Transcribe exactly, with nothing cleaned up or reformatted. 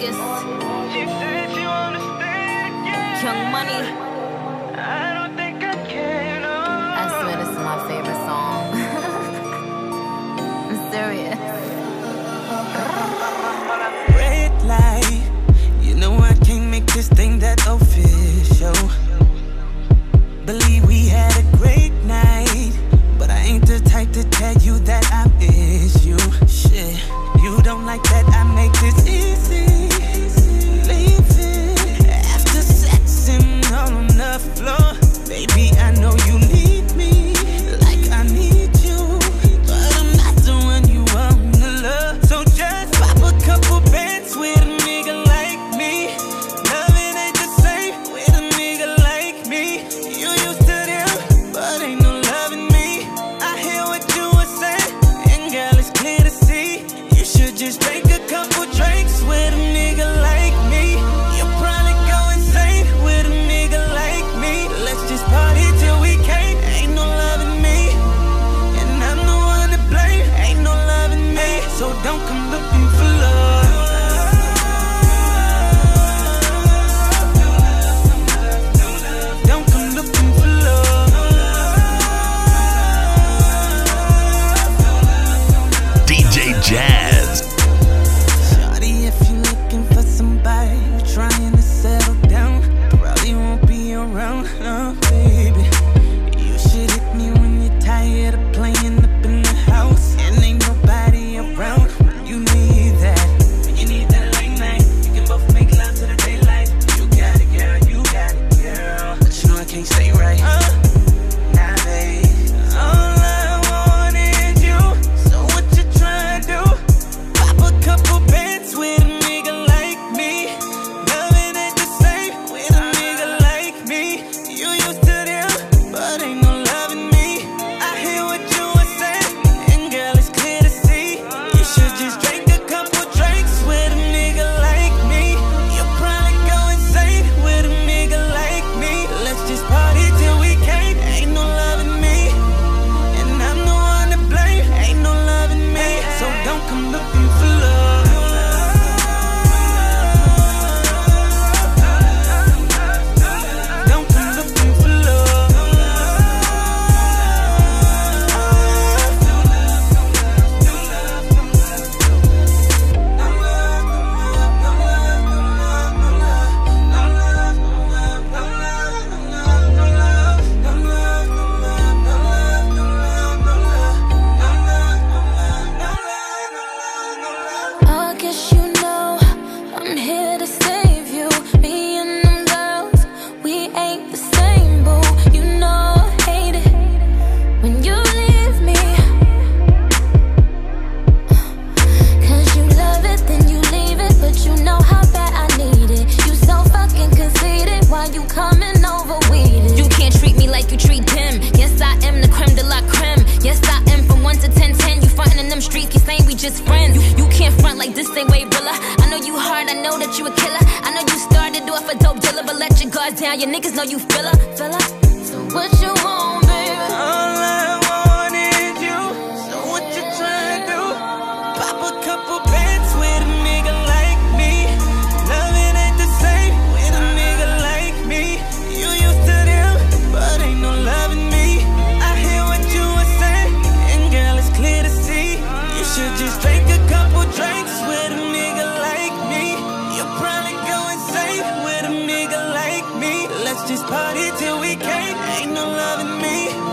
August. She said she wanna stay again. Young Money. I don't think I can. No. I swear this is my favorite song. I'm serious. Red light, you know I can't make this thing that official. Believe we had a great night, but I ain't the type to tell you that I miss you. Shit, you don't like that I make this easy. Leave it after sex and all on the floor. Baby, I know you need me like I need you, but I'm not the one you want to love. So just pop a couple bands with a nigga like me. Loving ain't the same with a nigga like me. You used to them, but ain't no loving me. I hear what you were saying, and girl, it's clear to see. You should just take a couple drinks with a nigga like me. You'll probably go insane with a nigga like me. Let's just party till we can't. Ain't no loving me, and I'm the one to blame. Ain't no loving me, so don't come looking for love. Don't come looking for love. D J Jazz. Shawty, if you looking for somebody trying to settle down, probably won't be around, no, baby. You should hit me when you're tired of playing up in the house and ain't nobody around when you need that. When you need that late night, you can both make love to the daylight. You got it, girl, you got it, girl. But you know I can't stay right. Uh, nah, babe. All I want is you. So what you trying to do? Pop a couple bands with a nigga like me. Loving ain't the same with a nigga like me. You used to them, but ain't no loving me. I hear what you were saying, and girl, it's clear to see. You should just drink a couple drinks with a nigga like me. You'll probably go insane with a nigga like me. Let's just party till we can't. Ain't no loving me, and I'm the one to blame. Ain't no loving me, so don't come looking for love. Don't come looking for love. I guess you know I'm here to save you. Me and them girls, we ain't the same, boo. You know I hate it when you leave me. Cause you love it, then you leave it, but you know how bad I need it. You so fucking conceited, why you coming over weeded? You can't treat me like you treat them. Yes, I am the creme de la creme. Yes, I am from one to ten, ten. You frontin' in them streets, you saying we just friends. You, you can't front like this ain't way realer. I know you hard, I know that you a killer. I know you started off a dope dealer, but let your guards down. Your niggas know you feel her, feel her. So what you want, baby? All I want is you. So what you trying to do? Pop a couple bands with a nigga like me. Loving ain't the same with a nigga like me. You used to them, but ain't no loving me. I hear what you were saying, and girl, it's clear to see. You should just drink a couple drinks with a nigga like me. You'll probably go insane with a nigga like me. Let's just party till we can't. Ain't no loving me,